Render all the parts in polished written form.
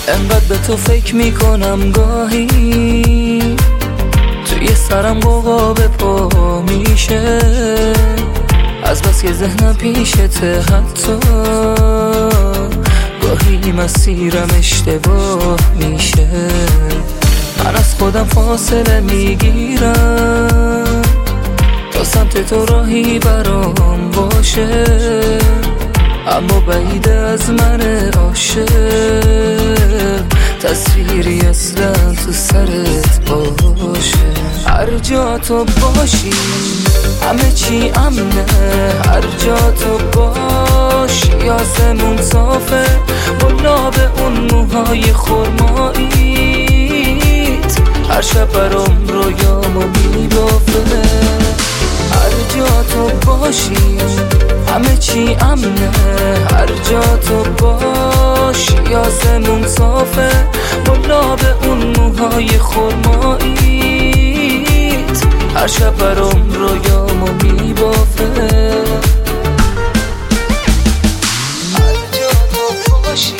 انقدر به تو فکر میکنم گاهی، توی سرم غوغا به پا میشه، از بس که ذهنم پیشته، حتی گاهی مسیرم اشتباه میشه. من از خودم فاصله میگیرم تا سمت تو راهی برام باشه، اما بعیده از من عاشق، تصویری اصلا تو سرت باشه. هر جا تو باشی همه چی امنه، هر جا تو باشی آسمون صافه، بالا به اون موهای خرماییت هر شب برام رویامو میبافه. هر جا تو باشی همه چی امنه، هر جا تو باشی آسمون صافه، بالا به اون موهای خرماییت هر شب برام رویامو میبافه. هر جا تو باشی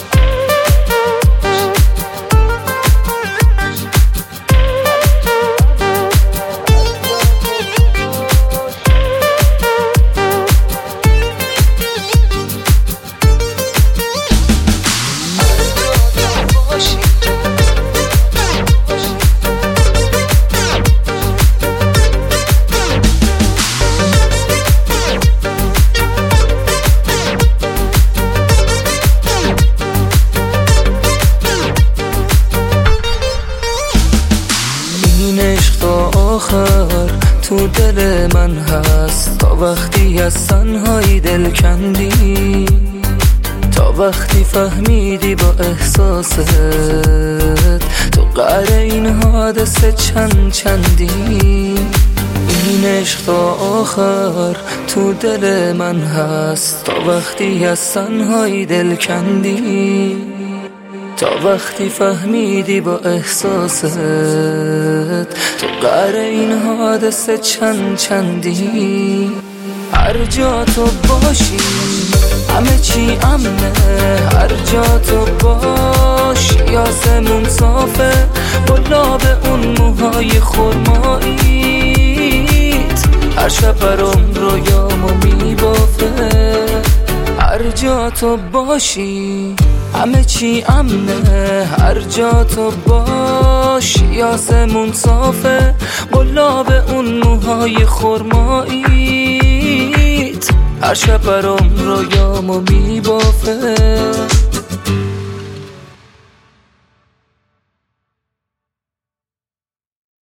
آخر تو دل من هست، تا وقتی از تنهایی دل کندی، تا وقتی فهمیدی با احساست تو قعر این حادثه چندی. این عشق تا آخر تو دل من هست، تا وقتی از تنهایی دل کندی، تا وقتی فهمیدی با احساست تو قعر این حادثه چندی. هر جا تو باشی همه چی امنه، هر جا تو باشی آسمون صافه، بالا به اون موهای خرماییت هر شب برام رویامو میبافه. هر جا تو باشی همه چی امنه، هر جا تو باشی آسمون صافه، بالا به اون موهای خرماییت هر شب برام رویامو میبافه.